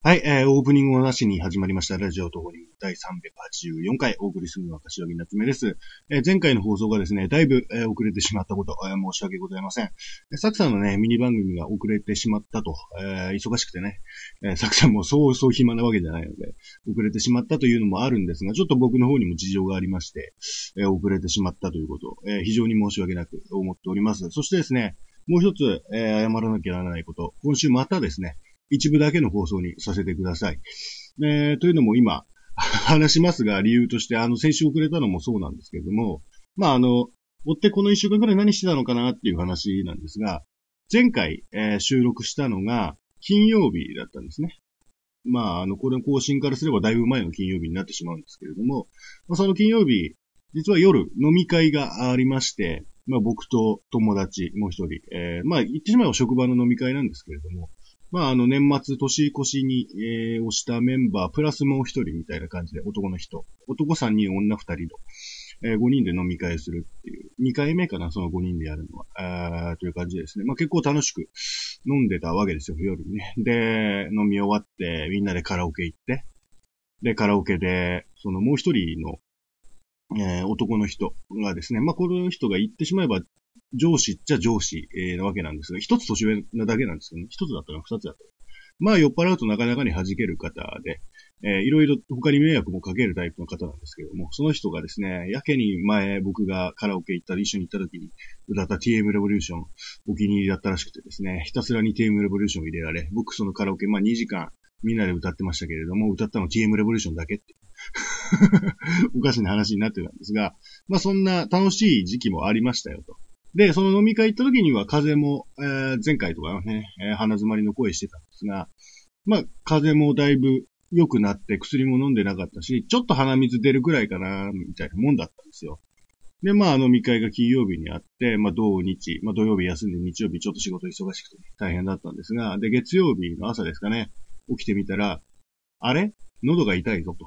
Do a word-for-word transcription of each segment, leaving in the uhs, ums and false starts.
はい、えー、オープニングをなしに始まりましたラジオトークだいさんびゃくはちじゅうよんかいお送りするのは柏木夏目です。えー、前回の放送がですね、だいぶ、えー、遅れてしまったこと、えー、申し訳ございません。サクさんのね、ミニ番組が遅れてしまったと、えー、忙しくてね、えー、サクさんもそうそう暇なわけじゃないので、遅れてしまったというのもあるんですが、ちょっと僕の方にも事情がありまして、えー、遅れてしまったということ、えー、非常に申し訳なく思っております。そしてですね、もう一つ、えー、謝らなきゃならないこと、今週またですね、一部だけの放送にさせてください。えー、というのも今、話しますが、理由として、あの、先週遅れたのもそうなんですけれども、まあ、あの、追ってこの一週間くらい何してたのかなっていう話なんですが、前回、えー、収録したのが、金曜日だったんですね。まあ、あの、これの更新からすればだいぶ前の金曜日になってしまうんですけれども、まあ、その金曜日、実は夜飲み会がありまして、まあ僕と友達もう一人、えー、まあ言ってしまえば職場の飲み会なんですけれども、まあ、あの、年末年越しに、えー、押したメンバー、プラスもう一人みたいな感じで、男の人。男さんにん、女ふたりの、えー、ごにんで飲み会するっていう。にかいめかな、そのごにんでやるのは。あという感じですね。まあ、結構楽しく飲んでたわけですよ、夜にね。で、飲み終わって、みんなでカラオケ行って。で、カラオケで、そのもう一人の、えー、男の人がですね、まあ、この人が言ってしまえば、上司っちゃ上司、えー、なわけなんですが、一つ年上なだけなんですけどね。一つだったら二つだったら。まあ、酔っ払うとなかなかに弾ける方で、えー、いろいろ他に迷惑もかけるタイプの方なんですけども、その人がですね、やけに前僕がカラオケ行ったり一緒に行った時に歌った ティーエム レボリューションお気に入りだったらしくてですね、ひたすらに ティーエム レボリューションを入れられ、僕そのカラオケ、まあにじかんみんなで歌ってましたけれども、歌ったの ティーエム レボリューションだけって。おかしな話になってたんですが、まあそんな楽しい時期もありましたよと。で、その飲み会行った時には風邪も、えー、前回とかね、えー、鼻詰まりの声してたんですが、まあ風邪もだいぶ良くなって薬も飲んでなかったし、ちょっと鼻水出るくらいかな、みたいなもんだったんですよ。で、まあ飲み会が金曜日にあって、まあ土日、まあ土曜日休んで日曜日ちょっと仕事忙しくて大変だったんですが、で、月曜日の朝ですかね、起きてみたら、あれ喉が痛いぞと。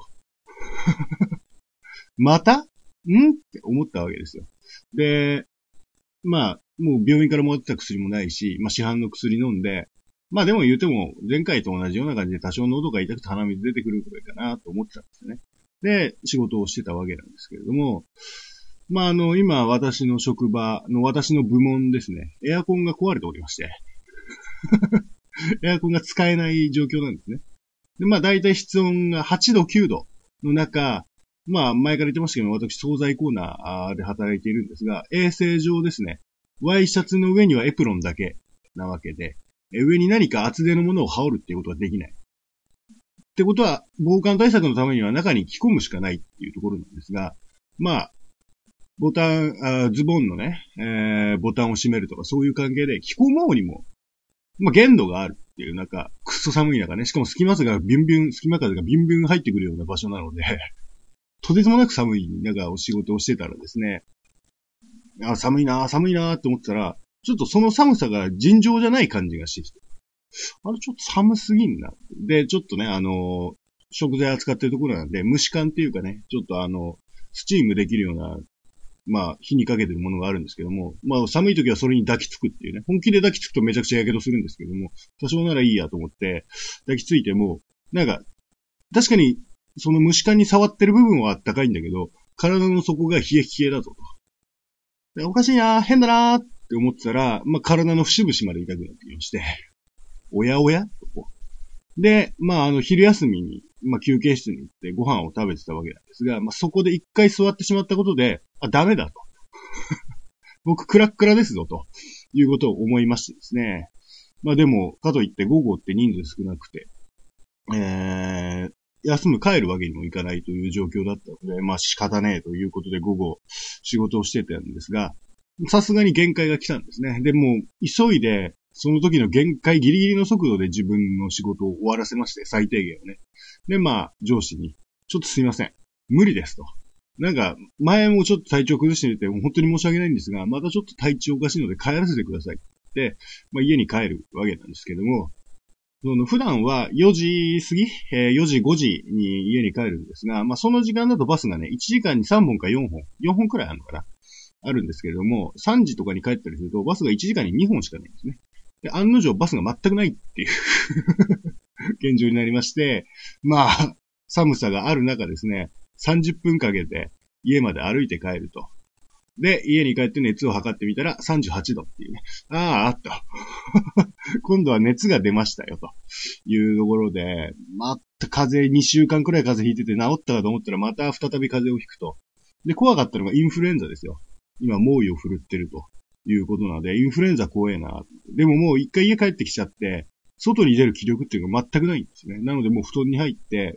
またんって思ったわけですよ。で、まあ、もう病院からもらってた薬もないし、まあ市販の薬飲んで、まあでも言うても前回と同じような感じで多少喉が痛くて鼻水出てくるくらいかなと思ってたんですよね。で、仕事をしてたわけなんですけれども、まああの、今私の職場の私の部門ですね、エアコンが壊れておりまして、エアコンが使えない状況なんですね。で、まあ大体室温がはちどきゅうどの中、まあ前から言ってましたけど、私惣菜コーナーで働いているんですが、衛生上ですね、ワイシャツの上にはエプロンだけなわけで、上に何か厚手のものを羽織るっていうことができない。ってことは、防寒対策のためには中に着込むしかないっていうところなんですが、まあ、ボタン、あズボンのね、えー、ボタンを閉めるとかそういう関係で着込もうにも、まあ限度があるっていう中、くっそ寒い中ね、しかも隙間風がビュンビュン、隙間風がビュンビュン入ってくるような場所なので、とてつもなく寒い中お仕事をしてたらですね、あ、寒いなぁ、寒いなぁって思ってたら、ちょっとその寒さが尋常じゃない感じがしてきて。あれちょっと寒すぎんな。で、ちょっとね、あの、食材扱ってるところなんで、蒸し缶っていうかね、ちょっとあの、スチームできるような、まあ、火にかけてるものがあるんですけども、まあ、寒い時はそれに抱きつくっていうね、本気で抱きつくとめちゃくちゃ火傷するんですけども、多少ならいいやと思って、抱きついても、なんか、確かに、その蒸し缶に触ってる部分はあったかいんだけど、体の底が冷え冷えだぞと。でおかしいな、変だなーって思ってたら、まあ、体の節々まで痛くなってきまして、おやおやとこうで、まあ、あの、昼休みに、まあ、休憩室に行ってご飯を食べてたわけなんですが、まあ、そこで一回座ってしまったことで、あ、ダメだと。僕、クラックラですぞ、ということを思いましてですね。まあ、でも、かといって午後って人数少なくて、えー、休む帰るわけにもいかないという状況だったので、まあ仕方ねえということで午後仕事をしてたんですが、さすがに限界が来たんですね。でも、急いで、その時の限界ギリギリの速度で自分の仕事を終わらせまして、最低限をね。で、まあ、上司に、ちょっとすいません。無理ですと。なんか、前もちょっと体調崩してみて、本当に申し訳ないんですが、またちょっと体調おかしいので帰らせてくださいって、まあ家に帰るわけなんですけども、その普段はよじ過ぎ、えー、よじごじに家に帰るんですが、まあその時間だとバスがね、いちじかんにさんぼんかよんほん、よんほんくらいあるのかなあるんですけれども、さんじとかに帰ったりするとバスがいちじかんににほんしかないんですね。で、案の定バスが全くないっていう現状になりまして、まあ、寒さがある中ですね、さんじゅっぷんかけて家まで歩いて帰ると。で、家に帰って熱を測ってみたらさんじゅうはちどっていうね。ああ、あった。今度は熱が出ましたよ、というところで、また風邪、にしゅうかんくらい風邪ひいてて治ったかと思ったらまた再び風邪をひくと。で、怖かったのがインフルエンザですよ。今、猛威を振るってるということなので、インフルエンザ怖えな。でももう一回家帰ってきちゃって、外に出る気力っていうのが全くないんですね。なのでもう布団に入って、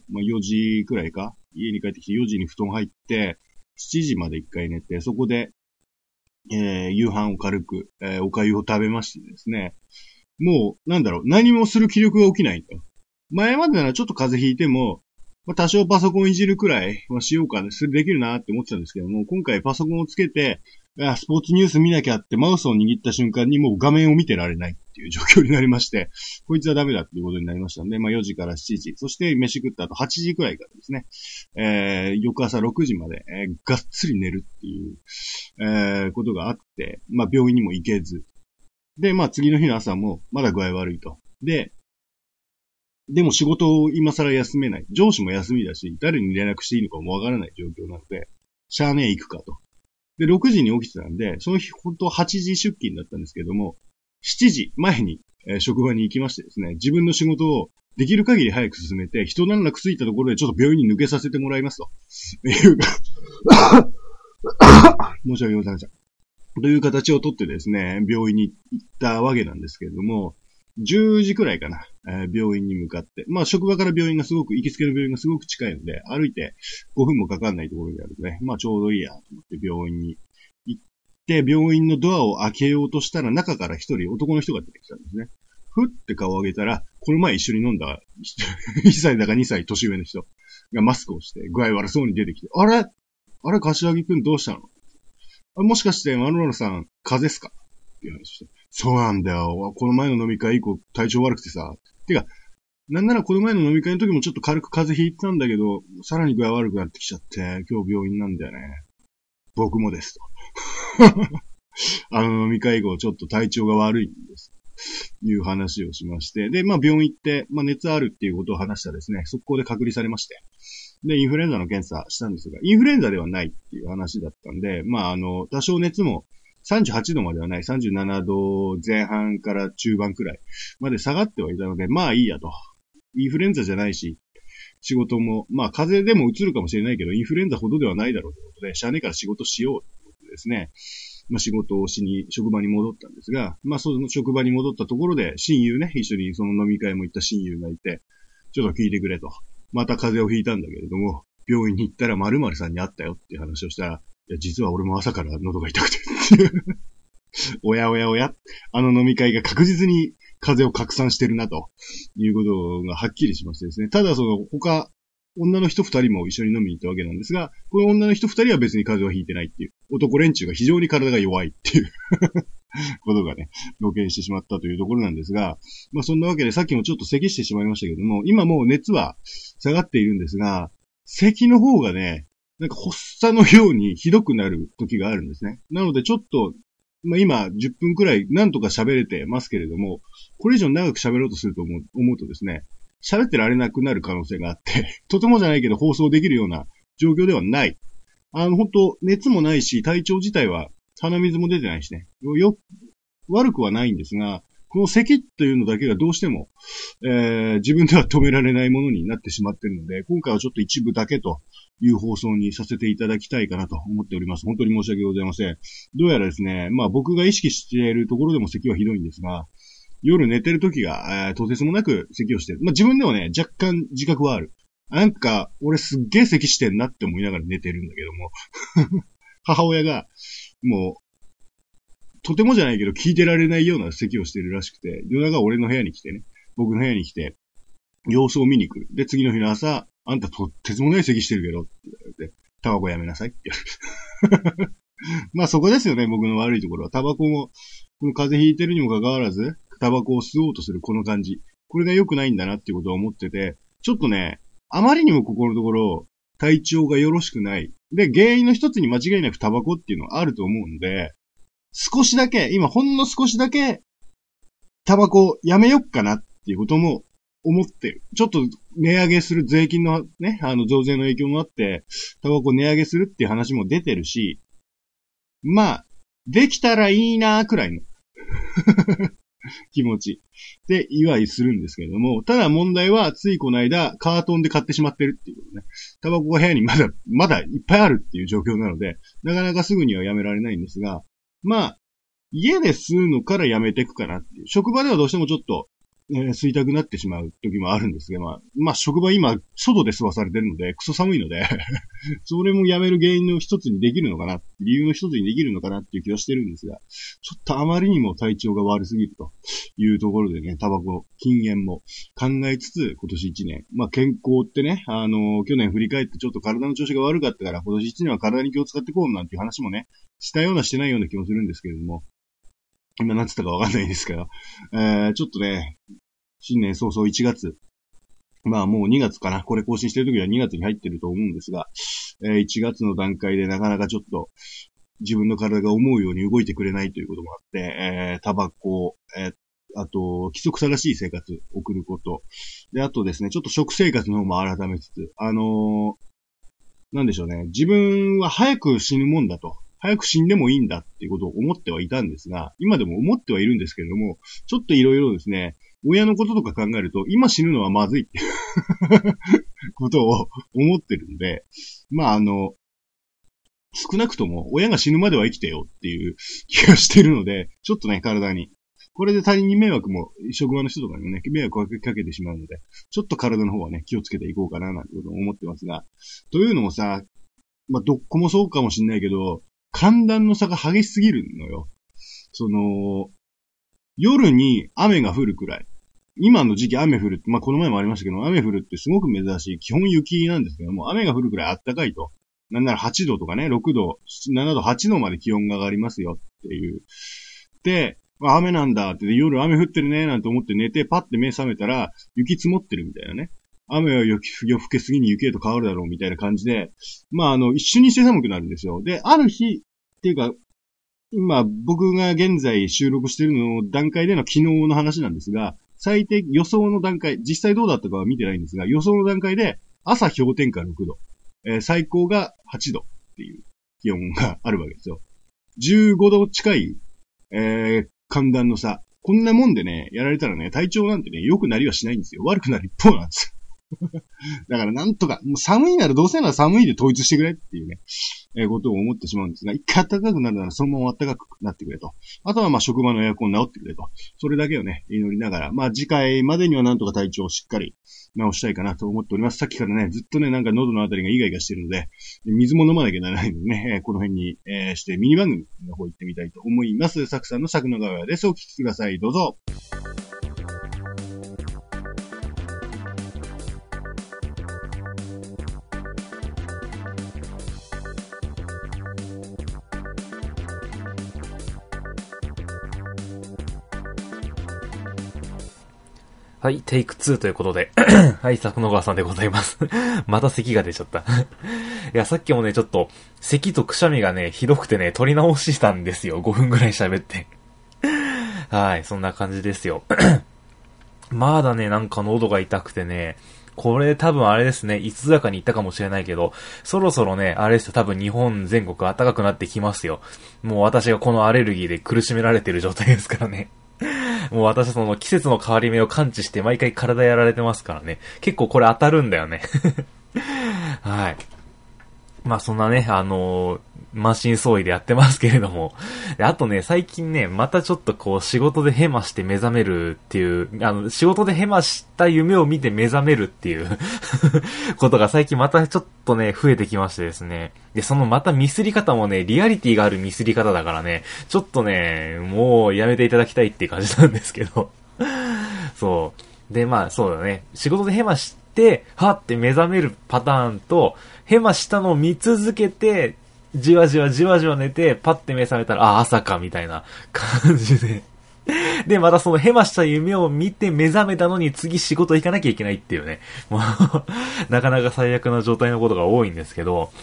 まあよじくらいか、家に帰ってきてよじに布団入って、しちじまで一回寝て、そこで、えー、夕飯を軽く、えー、お粥を食べましてですね、もう、なんだろう、何もする気力が起きないんだよ。前までならちょっと風邪ひいても、まあ、多少パソコンいじるくらい、まあ、しようかね、それできるなって思ってたんですけども、今回パソコンをつけて、あスポーツニュース見なきゃってマウスを握った瞬間にもう画面を見てられないっていう状況になりまして、こいつはダメだっていうことになりましたんで、まあよじからしちじ、そして飯食った後はちじくらいからですね、えー、翌朝ろくじまで、えー、がっつり寝るっていう、えー、ことがあって、まあ病院にも行けず、で、まあ次の日の朝もまだ具合悪いと。で、でも仕事を今更休めない。上司も休みだし、誰に連絡していいのかもわからない状況なので、しゃあねえ行くかと。で、ろくじに起きてたんで、その日本当はちじ出勤だったんですけども、しちじまえに、えー、職場に行きましてですね、自分の仕事をできる限り早く進めて、一段落ついたところでちょっと病院に抜けさせてもらいますと。いうか、申し訳ございません。という形をとってですね、病院に行ったわけなんですけれども、じゅうじくらいかな、えー、病院に向かって。まあ、職場から病院がすごく、行きつけの病院がすごく近いので、歩いてごふんもかかんないところにあるので、まあ、ちょうどいいやと思って病院に行って、病院のドアを開けようとしたら、中から一人男の人が出てきたんですね。ふって顔を上げたら、この前一緒に飲んだ、いっさいだかにさい年上の人がマスクをして、具合悪そうに出てきて、あれあれ、柏木くんどうしたの？あもしかして、マノラさん、風邪っすかっていう話して。そうなんだよ。この前の飲み会以降体調悪くてさ。てか、なんならこの前の飲み会の時もちょっと軽く風邪ひいてたんだけど、さらに具合悪くなってきちゃって、今日病院なんだよね。僕もですと。あの飲み会以後ちょっと体調が悪いんです。いう話をしまして。で、まあ病院行って、まあ熱あるっていうことを話したらですね、速攻で隔離されまして。で、インフルエンザの検査したんですが、インフルエンザではないっていう話だったんで、まああの、多少熱も、さんじゅうはちどまではない、さんじゅうななどぜん半から中盤くらいまで下がってはいたので、まあいいやと。インフルエンザじゃないし、仕事も、まあ風邪でも移るかもしれないけど、インフルエンザほどではないだろうということで、しゃあねえから仕事しようということでですね、まあ仕事をしに職場に戻ったんですが、まあその職場に戻ったところで、親友ね、一緒にその飲み会も行った親友がいて、ちょっと聞いてくれと。また風邪をひいたんだけれども、病院に行ったら〇〇さんに会ったよっていう話をしたら、いや、実は俺も朝から喉が痛くてっていう。おやおやおや、あの飲み会が確実に風邪を拡散してるなということがはっきりしましてですね。ただその他、女の人二人も一緒に飲みに行ったわけなんですが、この女の人二人は別に風邪をひいてないっていう、男連中が非常に体が弱いっていうことがね、露見してしまったというところなんですが、まあそんなわけでさっきもちょっと咳してしまいましたけども、今もう熱は下がっているんですが、咳の方がね、なんか発作のようにひどくなる時があるんですね。なのでちょっと、まあ今じゅっぷんくらいなんとか喋れてますけれども、これ以上長く喋ろうとすると思う、思うとですね、喋ってられなくなる可能性があって、とてもじゃないけど放送できるような状況ではない。あの本当熱もないし、体調自体は鼻水も出てないしね。よ、悪くはないんですが、この咳というのだけがどうしても、えー、自分では止められないものになってしまっているので、今回はちょっと一部だけという放送にさせていただきたいかなと思っております。本当に申し訳ございません。どうやらですね、まあ僕が意識しているところでも咳はひどいんですが、夜寝てる時が、えー、とてつもなく咳をしてる。まあ自分でもね、若干自覚はある。なんか、俺すっげえ咳してんなって思いながら寝てるんだけども。母親が、もう、とてもじゃないけど聞いてられないような咳をしてるらしくて、夜中俺の部屋に来てね、僕の部屋に来て、様子を見に来る。で、次の日の朝、あんたとてつもない咳してるけど、って言われて、タバコやめなさいって言われる。まあそこですよね、僕の悪いところは。タバコも、この風邪ひいてるにもかかわらず、タバコを吸おうとするこの感じ。これが良くないんだなっていうことを思ってて、ちょっとね、あまりにもここのところ、体調がよろしくない。で、原因の一つに間違いなくタバコっていうのはあると思うんで、少しだけ、今ほんの少しだけ、タバコやめよっかなっていうことも思ってる。ちょっと値上げする税金のね、あの増税の影響もあって、タバコ値上げするっていう話も出てるし、まあ、できたらいいなーくらいの気持ちで祝いするんですけれども、ただ問題はついこの間カートンで買ってしまってるっていうことね。タバコが部屋にまだ、まだいっぱいあるっていう状況なので、なかなかすぐにはやめられないんですが、まあ、家で吸うのからやめていくかなっていう。職場ではどうしてもちょっと、えー、吸いたくなってしまう時もあるんですが、まあ、まあ、職場今、外で吸わされてるので、クソ寒いので、それもやめる原因の一つにできるのかな、理由の一つにできるのかなっていう気はしてるんですが、ちょっとあまりにも体調が悪すぎるというところでね、タバコ、禁煙も考えつつ、今年一年、まあ、健康ってね、あのー、去年振り返ってちょっと体の調子が悪かったから、今年一年は体に気を使ってこうなんていう話もね、したようなしてないような気もするんですけれども、今何つったかわかんないですけど、えー、ちょっとね、新年早々いちがつ、まあもうにがつかな、これ更新してる時はにがつに入ってると思うんですが、えー、いちがつの段階でなかなかちょっと自分の体が思うように動いてくれないということもあって、えー、タバコ、えー、あと、規則正しい生活を送ること。で、あとですね、ちょっと食生活の方も改めつつ、あのー、なんでしょうね、自分は早く死ぬもんだと。早く死んでもいいんだっていうことを思ってはいたんですが、今でも思ってはいるんですけれども、ちょっといろいろですね、親のこととか考えると、今死ぬのはまずいっていうことを思ってるんで、まああの、少なくとも親が死ぬまでは生きてよっていう気がしてるので、ちょっとね、体に。これで他人に迷惑も、職場の人とかにもね、迷惑をかけてしまうので、ちょっと体の方はね、気をつけていこうかななんてことを思ってますが、というのもさ、まあどっこもそうかもしんないけど、寒暖の差が激しすぎるのよ。その、夜に雨が降るくらい。今の時期雨降るって、まあ、この前もありましたけど、雨降るってすごく珍しい。基本雪なんですけども、雨が降るくらい暖かいと。なんならはちどとかね、ろくど、ななど、はちどまで気温が上がりますよっていう。で、あ、雨なんだって、夜雨降ってるねなんて思って寝てパッて目覚めたら、雪積もってるみたいなね。雨は夜更けすぎに雪へと変わるだろうみたいな感じで、まあ、あの、一瞬にして寒くなるんですよ。で、ある日、っていうか、今、僕が現在収録しているの段階での昨日の話なんですが、最低予想の段階、実際どうだったかは見てないんですが、予想の段階で朝氷点下ろくど、えー、最高がはちどっていう気温があるわけですよ。じゅうごど近い、えー、寒暖の差。こんなもんでね、やられたらね、体調なんてね、良くなりはしないんですよ。悪くなる一方なんですよ。だからなんとか、もう寒いならどうせなら寒いで統一してくれっていうね、えー、ことを思ってしまうんですが、一回暖かくなるならそのまま暖かくなってくれと。あとはまあ職場のエアコン直ってくれと。それだけをね、祈りながら、まあ次回までにはなんとか体調をしっかり直したいかなと思っております。さっきからね、ずっとね、なんか喉のあたりがイガイガしてるので、水も飲まなきゃならないのでね、えー、この辺に、えー、してミニ番組の方行ってみたいと思います。サクさんのサクの川です。お聞きください。どうぞ。 はい、テイクツーということで。はい、作野川さんでございます。また咳が出ちゃった。いや、さっきもね、ちょっと、咳とくしゃみがね、ひどくてね、取り直したんですよ。ごふんぐらい喋って。はい、そんな感じですよ。まだね、なんか喉が痛くてね、これ多分あれですね、いつだかに言ったかもしれないけど、そろそろね、あれですよ、多分日本全国暖かくなってきますよ。もう私がこのアレルギーで苦しめられてる状態ですからね。もう私はその季節の変わり目を感知して毎回体やられてますからね。結構これ当たるんだよね。はい。まあそんなね、あのー、満身創痍でやってますけれども。あとね、最近ね、またちょっとこう仕事でヘマして目覚めるっていう、あの、仕事でヘマした夢を見て目覚めるっていうことが最近またちょっとね、増えてきましてですね。で、そのまたミスり方もね、リアリティがあるミスり方だからね、ちょっとね、もうやめていただきたいっていう感じなんですけど。そう。で、まあそうだね、仕事でヘマして、はって目覚めるパターンと、ヘマしたのを見続けて、じわじわじわじわ寝て、パッて目覚めたら、あ、朝か、みたいな感じで。で、またそのヘマした夢を見て目覚めたのに次仕事行かなきゃいけないっていうね。もう、なかなか最悪な状態のことが多いんですけど、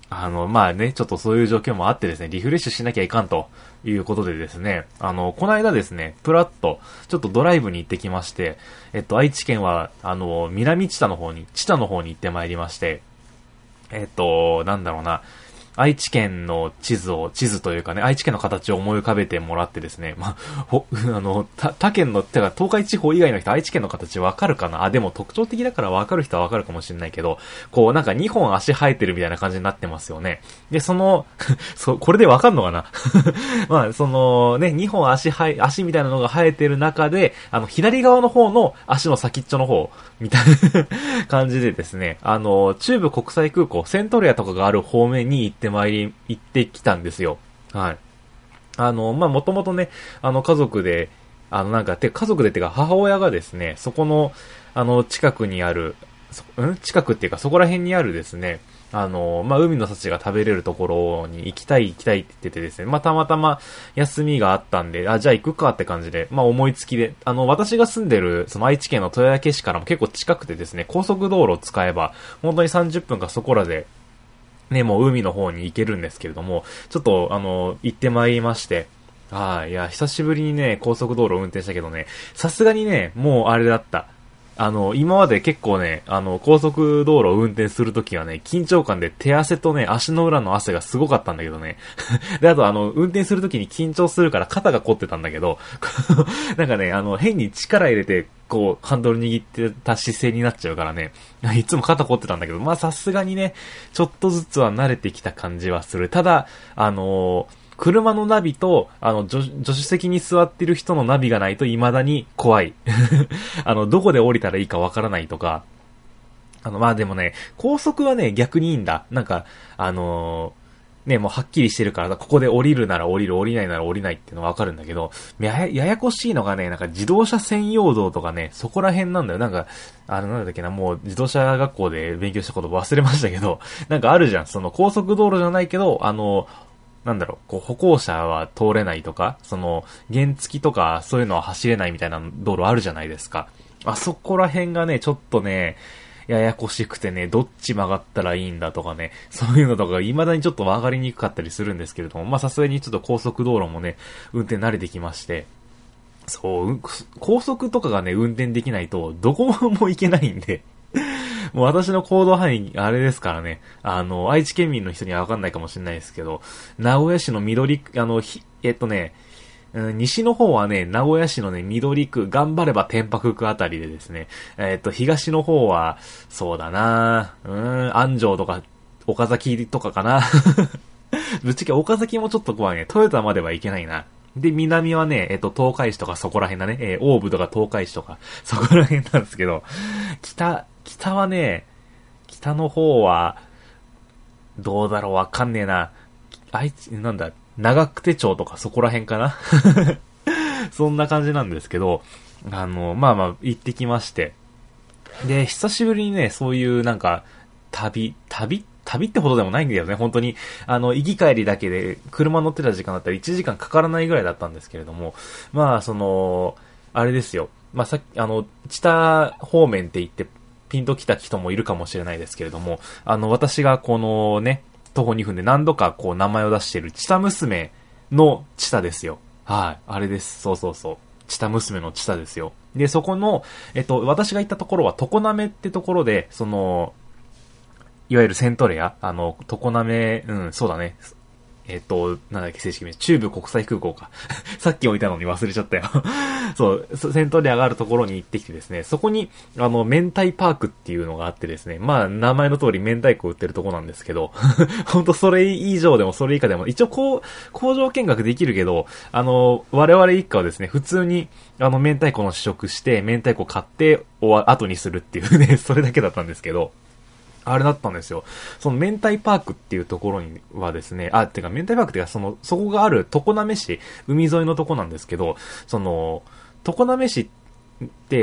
あの、まあね、ちょっとそういう状況もあってですね、リフレッシュしなきゃいかんということでですね、あの、この間ですね、プラッと、ちょっとドライブに行ってきまして、えっと、愛知県は、あの、南知多の方に、知多の方に行ってまいりまして、えっと、なんだろうな、愛知県の地図を、地図というかね、愛知県の形を思い浮かべてもらってですね、まあ、ほ、あの、他、他県の、てか東海地方以外の人、愛知県の形わかるかなあ、でも特徴的だからわかる人はわかるかもしれないけど、こうなんかにほん足生えてるみたいな感じになってますよね。で、その、そ、これでわかんのかなまあ、そのね、にほん足生え、足みたいなのが生えてる中で、あの、左側の方の足の先っちょの方、みたいな感じでですね、あの、中部国際空港、セントレアとかがある方面に行ってまいり、行ってきたんですよ。はい。あの、まあ、もともとね、あの、家族で、あの、なんか、て、家族でってか、母親がですね、そこの、あの、近くにある、そ、ん近くっていうか、そこら辺にあるですね、あの、まあ、海の幸が食べれるところに行きたい行きたいって言っててですね、まあ、たまたま休みがあったんで、あ、じゃあ行くかって感じで、まあ、思いつきで、あの、私が住んでる、その愛知県の豊明市からも結構近くてですね、高速道路を使えば、本当にさんじゅっぷんかそこらで、ね、もう海の方に行けるんですけれども、ちょっと、あの、行ってまいりまして、はい、いや、久しぶりにね、高速道路を運転したけどね、さすがにね、もうあれだった。あの、今まで結構ね、あの、高速道路を運転するときはね、緊張感で手汗とね、足の裏の汗がすごかったんだけどね。で、あとあの、運転するときに緊張するから肩が凝ってたんだけど、なんかね、あの、変に力入れて、こう、ハンドル握ってた姿勢になっちゃうからね、いつも肩凝ってたんだけど、まあさすがにね、ちょっとずつは慣れてきた感じはする。ただ、あのー、車のナビと、あの、助、助手席に座ってる人のナビがないと未だに怖い。あの、どこで降りたらいいかわからないとか。あの、まあでもね、高速はね、逆にいいんだ。なんか、あのー、ね、もうはっきりしてるから、ここで降りるなら降りる、降りないなら降りないっていうのはわかるんだけど、やや、ややこしいのがね、なんか自動車専用道とかね、そこら辺なんだよ。なんか、あの、なんだっけな、もう自動車学校で勉強したこと忘れましたけど、なんかあるじゃん。その高速道路じゃないけど、あのー、なんだろう、こう歩行者は通れないとか、その、原付とかそういうのは走れないみたいな道路あるじゃないですか。あそこら辺がね、ちょっとね、ややこしくてね、どっち曲がったらいいんだとかね、そういうのとか未だにちょっと分かりにくかったりするんですけれども、まあさすがにちょっと高速道路もね、運転慣れてきまして、そう、高速とかがね、運転できないと、どこも行けないんで、もう私の行動範囲、あれですからね。あの、愛知県民の人にはわかんないかもしれないですけど、名古屋市の緑区、あの、ひ、えっとね、うん、西の方はね、名古屋市のね、緑区、頑張れば天白区あたりでですね、えっと、東の方は、そうだなうーん、安城とか、岡崎とかかな。ぶっちゃけ岡崎もちょっと怖いね。トヨタまでは行けないな。で、南はね、えっと、東海市とかそこら辺だね。えー、大部とか東海市とか、そこら辺なんですけど、北、北はね、北の方は、どうだろうわかんねえな。あいつ、なんだ、長久手町とかそこら辺かなそんな感じなんですけど、あの、まあまあ、行ってきまして。で、久しぶりにね、そういうなんか、旅、旅旅ってほどでもないんだよね、本当に。あの、行き帰りだけで、車乗ってた時間だったらいちじかんかからないぐらいだったんですけれども、まあ、その、あれですよ。まあ、さっき、あの、知多方面って言って、ピンと来た人もいるかもしれないですけれども、あの、私がこのね、徒歩にふんで何度かこう名前を出している知多娘の知多ですよ。はい。あれです。そうそうそう。知多娘の知多ですよ。で、そこの、えっと、私が行ったところは、常滑ってところで、その、いわゆるセントレア、あの、常滑、うん、そうだね。えっと、なんだっけ、正式名、中部国際空港か。さっき置いたのに忘れちゃったよ。そう、セントレアがあるところに行ってきてですね、そこに、あの、明太パークっていうのがあってですね、まあ、名前の通り明太子売ってるとこなんですけど、ほんとそれ以上でもそれ以下でも、一応こう、工場見学できるけど、あの、我々一家はですね、普通に、あの、明太子の試食して、明太子買って、おわ、後にするっていうね、それだけだったんですけど、あれだったんですよ。その明太パークっていうところにはですね、あ、てか明太パークっていうかその、そこがある常滑市、海沿いのとこなんですけど、その、常滑市って、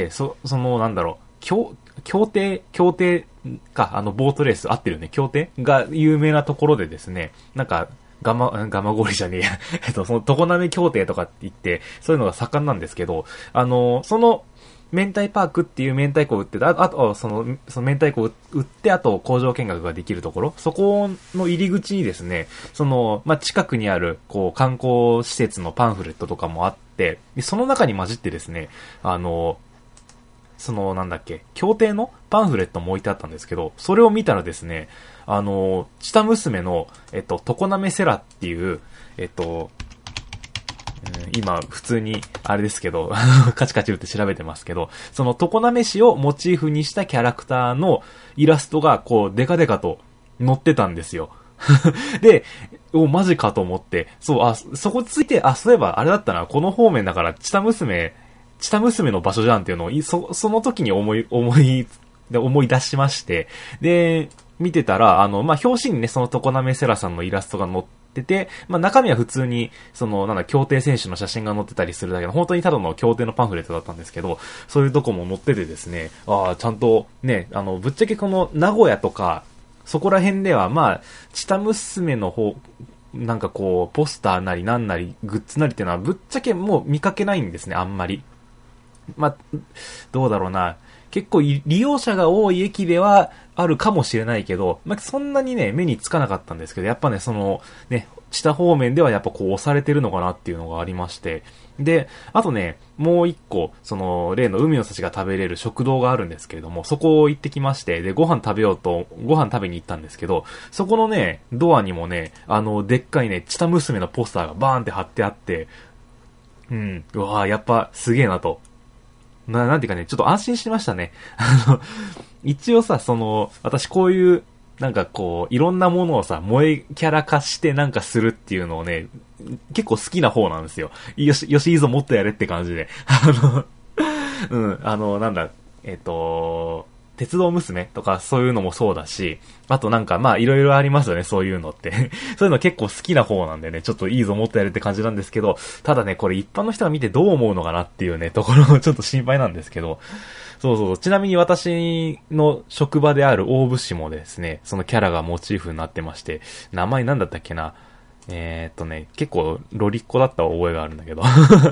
そ、その、なんだろう、協、協定、協定か、あの、ボートレース合ってるよね、協定が有名なところでですね、なんか、ガマ、ガマゴリじゃねえや。えっと、その、常滑協定とかって言って、そういうのが盛んなんですけど、あの、その、 明太パークっていう明太子を売ってた、ああと、その、その明太子を売って、あと工場見学ができるところ、そこの入り口にですね、その、まあ、近くにある、こう、観光施設のパンフレットとかもあって、でその中に混じってですね、あの、その、なんだっけ、協定のパンフレットも置いてあったんですけど、それを見たらですね、あの、チタ娘の、えっと、常滑セラっていう、えっと、今、普通に、あれですけど、カチカチ打って調べてますけど、その常滑市をモチーフにしたキャラクターのイラストが、こう、デカデカと載ってたんですよ。で、お、マジかと思って、そう、あ、そこついて、あ、そういえば、あれだったな、この方面だから、チタ娘、チタ娘の場所じゃんっていうのを、そ、その時に思い、思い、思い出しまして、で、見てたら、あの、まあ、表紙にね、その常滑セラさんのイラストが載ってて、まあ、中身は普通に、その、なんだ、協定選手の写真が載ってたりするだけど、本当にただの協定のパンフレットだったんですけど、そういうとこも載っててですね、ああ、ちゃんと、ね、あの、ぶっちゃけこの、名古屋とか、そこら辺では、まあ、チタ娘の方、なんかこう、ポスターなりなんなり、グッズなりっていうのは、ぶっちゃけもう見かけないんですね、あんまり。まあ、どうだろうな。結構利用者が多い駅ではあるかもしれないけど、まあ、そんなにね、目につかなかったんですけど、やっぱね、その、ね、下方面ではやっぱこう押されてるのかなっていうのがありまして。で、あとね、もう一個、その、例の海の幸が食べれる食堂があるんですけれども、そこ行ってきまして、で、ご飯食べようと、ご飯食べに行ったんですけど、そこのね、ドアにもね、あの、でっかいね、チタ娘のポスターがバーンって貼ってあって、うん、うわぁ、やっぱすげえなと。な、なんていうかね、ちょっと安心しましたね。あの、一応さ、その、私こういう、なんかこう、いろんなものをさ、萌えキャラ化してなんかするっていうのをね、結構好きな方なんですよ。よし、よし、いいぞ、もっとやれって感じで。あの、うん、あの、なんだ、えっと、鉄道娘とかそういうのもそうだし、あとなんかまあいろいろありますよね、そういうのって。そういうの結構好きな方なんでね、ちょっといいぞもっとやるって感じなんですけど、ただね、これ一般の人が見てどう思うのかなっていうね、ところもちょっと心配なんですけど、そうそう、ちなみに私の職場である大府市もですね、そのキャラがモチーフになってまして、名前なんだったっけな、えー、っとね、結構ロリッコだった覚えがあるんだけど、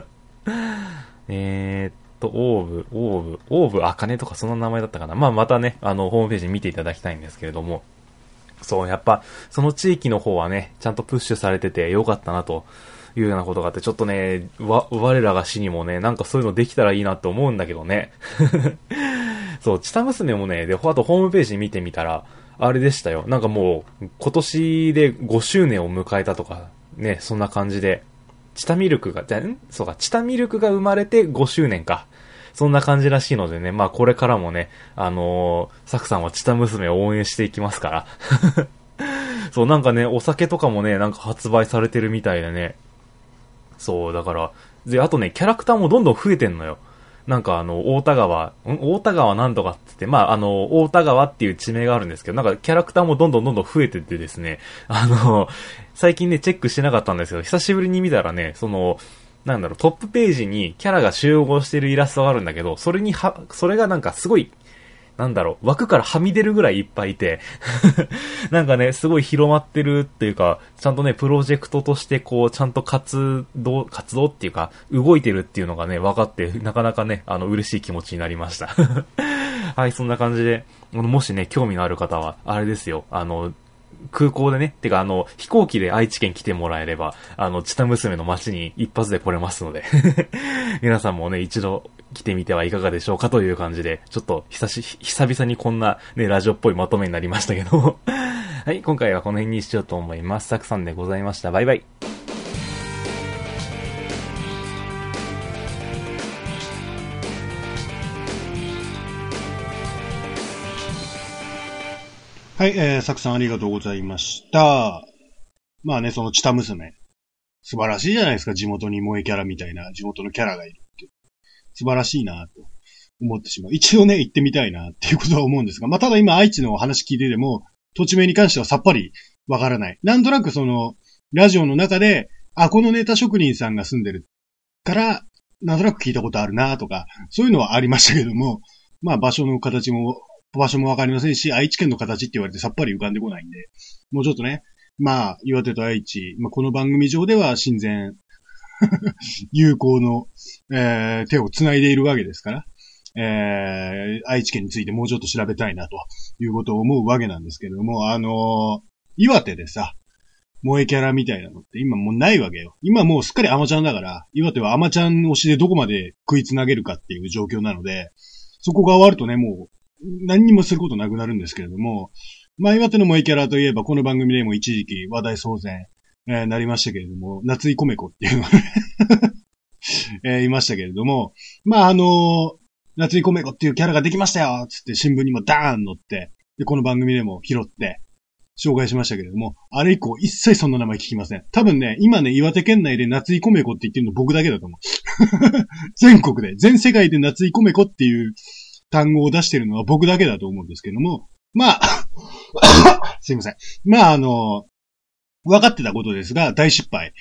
えーっと、オーブ、オーブ、オーブ、あかねとかその名前だったかな。まあまたね、あの、ホームページ見ていただきたいんですけれども、そう、やっぱ、その地域の方はね、ちゃんとプッシュされててよかったなというようなことがあって、ちょっとね、わ、我らが市にもね、なんかそういうのできたらいいなと思うんだけどね。そう、チタ娘もね、で、あとホームページ見てみたら、あれでしたよ。なんかもう、今年でごしゅうねんを迎えたとか、ね、そんな感じで、チタミルクが、じゃ、んそうか、チタミルクが生まれてごしゅうねんか。そんな感じらしいのでね、まあこれからもね、あのー、サクさんはチタ娘を応援していきますから。そう、なんかね、お酒とかもね、なんか発売されてるみたいでね。そう、だから、で、あとね、キャラクターもどんどん増えてんのよ。なんかあの、大田川、ん大田川なんとかって言って、まああの、大田川っていう地名があるんですけど、なんかキャラクターもどんどんどんどん増えてってですね、あの、最近ね、チェックしてなかったんですけど、久しぶりに見たらね、その、なんだろう、トップページにキャラが集合してるイラストがあるんだけど、それには、それがなんかすごい、なんだろう、枠からはみ出るぐらいいっぱいいて、なんかね、すごい広まってるっていうか、ちゃんとね、プロジェクトとしてこう、ちゃんと活動、活動っていうか、動いてるっていうのがね、分かって、なかなかね、あの、嬉しい気持ちになりました。はい、そんな感じで、もしね、興味のある方は、あれですよ、あの、空港でね、てかあの、飛行機で愛知県来てもらえれば、あの、チタ娘の街に一発で来れますので、皆さんもね、一度来てみてはいかがでしょうかという感じで、ちょっと久し、久々にこんなね、ラジオっぽいまとめになりましたけど、はい、今回はこの辺にしようと思います。サクさんでございました。バイバイ。 はい、えー、サクさんありがとうございました。まあね、そのチタ娘。素晴らしいじゃないですか、地元に萌えキャラみたいな、地元のキャラがいるって。素晴らしいなと思ってしまう。一度ね、行ってみたいなっていうことは思うんですが、まあただ今愛知の話聞いてても、土地名に関してはさっぱりわからない。なんとなくその、ラジオの中で、あ、このネタ職人さんが住んでるから、なんとなく聞いたことあるなとか、そういうのはありましたけども、まあ場所の形も、場所もわかりませんし、愛知県の形って言われてさっぱり浮かんでこないんで、もうちょっとね、まあ、岩手と愛知、まあ、この番組上では親善、友好の、えー、手を繋いでいるわけですから、 えー、愛知県についてもうちょっと調べたいなということを思うわけなんですけれども、あのー、岩手でさ、萌えキャラみたいなのって今もうないわけよ。今もうすっかりアマちゃんだから、岩手はアマちゃん推しでどこまで食いつなげるかっていう状況なので、そこが終わるとね、もう何にもすることなくなるんですけれども、まあ岩手の萌えキャラといえばこの番組でも一時期話題騒然、えー、なりましたけれども、夏井米子っていうのがね、えー、いましたけれども、まああのー、夏井米子っていうキャラができましたよつって新聞にもダーン載って、で、この番組でも拾って、紹介しましたけれども、あれ以降一切そんな名前聞きません。多分ね、今ね、岩手県内で夏井米子って言ってるの僕だけだと思う。全国で、全世界で夏井米子っていう単語を出してるのは僕だけだと思うんですけども、まあ、すいません。まあ、あの、分かってたことですが、大失敗。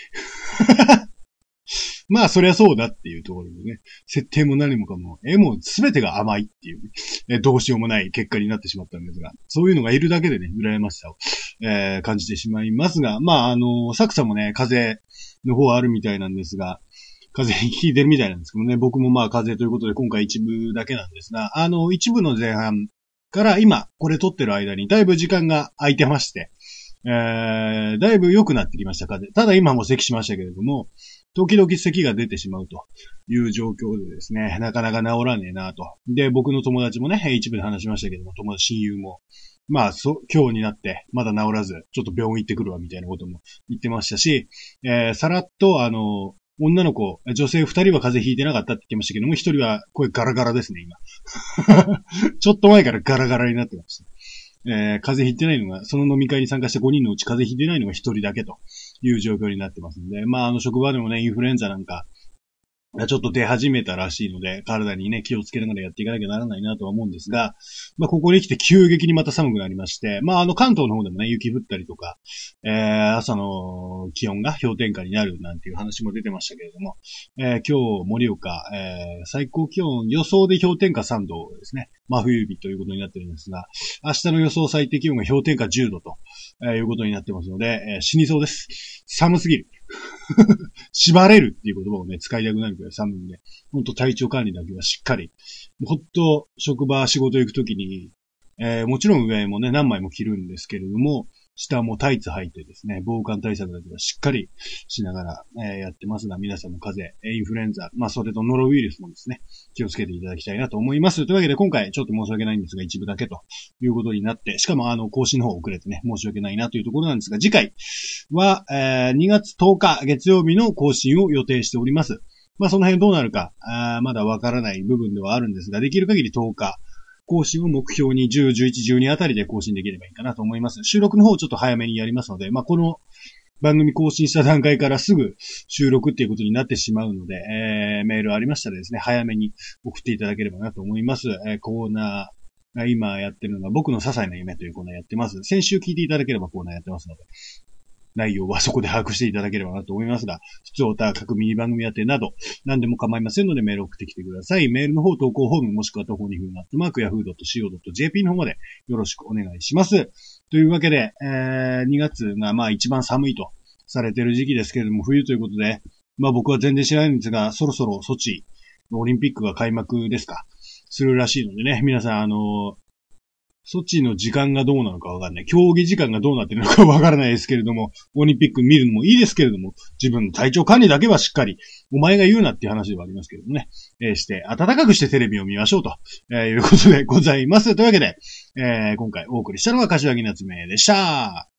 まあ、そりゃそうだっていうところでね、設定も何もかも、え、もうすべてが甘いっていう、ね、え、どうしようもない結果になってしまったんですが、そういうのがいるだけでね、羨ましさを、えー、感じてしまいますが、まあ、あの、サクさんもね、風邪の方はあるみたいなんですが、風邪ひいてるみたいなんですけどね、僕もまあ風邪ということで今回一部だけなんですが、あの、一部の前半から今、これ撮ってる間にだいぶ時間が空いてまして、えー、だいぶ良くなってきました、風邪。ただ今も咳しましたけれども、時々咳が出てしまうという状況でですね、なかなか治らねえなと。で、僕の友達もね、一部で話しましたけども、友達親友も、まあ、そ、今日になって、まだ治らず、ちょっと病院行ってくるわ、みたいなことも言ってましたし、えー、さらっと、あの、女の子、女性二人は風邪ひいてなかったって言ってましたけども、一人は声ガラガラですね、今。ちょっと前からガラガラになってました。えー、風邪ひいてないのが、その飲み会に参加したごにんのうち風邪ひいてないのがひとりだけという状況になってますんで、まあ、あの職場でもね、インフルエンザなんか、ちょっと出始めたらしいので、体にね、気をつけながらやっていかなきゃならないなとは思うんですが、まあ、ここに来て急激にまた寒くなりまして、まあ、あの、関東の方でもね、雪降ったりとか、えー、朝の気温が氷点下になるなんていう話も出てましたけれども、えー、今日、盛岡、えー、最高気温予想で氷点下さんどですね。真冬日ということになってるんですが、明日の予想最低気温が氷点下じゅうどと、えー、いうことになってますので、えー、死にそうです。寒すぎる。縛れるっていう言葉をね、使いたくなるくらい寒いんで、ほんと体調管理だけはしっかり。ほんと、職場仕事行くときに、えー、もちろん上もね、何枚も着るんですけれども、下もタイツ履いてですね、防寒対策だけはしっかりしながら、えー、やってますが、皆さんも風邪、インフルエンザ、まあそれとノロウイルスもですね、気をつけていただきたいなと思います。というわけで今回ちょっと申し訳ないんですが、一部だけということになって、しかもあの、更新の方遅れてね、申し訳ないなというところなんですが、次回は、えー、にがつとおか月曜日の更新を予定しております。まあその辺どうなるか、あまだわからない部分ではあるんですが、できる限りとおか、更新を目標にじゅう、じゅういち、じゅうにあたりで更新できればいいかなと思います。収録の方をちょっと早めにやりますので、まあ、この番組更新した段階からすぐ収録っていうことになってしまうので、えー、メールありましたらですね、早めに送っていただければなと思います。えー、コーナー、今やってるのが僕の些細な夢というコーナーやってます。先週聞いていただければコーナーやってますので、内容はそこで把握していただければなと思いますが、普通おた各ミニ番組やってなど、何でも構いませんのでメールを送ってきてください。メールの方、投稿フォーム、もしくは投稿にふうなットマーク、ヤフードットシーオードットジェーピー の方までよろしくお願いします。というわけで、えー、にがつがまあ一番寒いとされている時期ですけれども、冬ということで、まあ僕は全然知らないんですが、そろそろソチのオリンピックが開幕ですか、するらしいのでね、皆さんあの、ソチの時間がどうなのかわかんない。競技時間がどうなってるのかわからないですけれども、オリンピック見るのもいいですけれども、自分の体調管理だけはしっかり、お前が言うなっていう話ではありますけれどもね、えー、して、暖かくしてテレビを見ましょうと、えー、いうことでございます。というわけで、えー、今回お送りしたのは柏木夏目でした。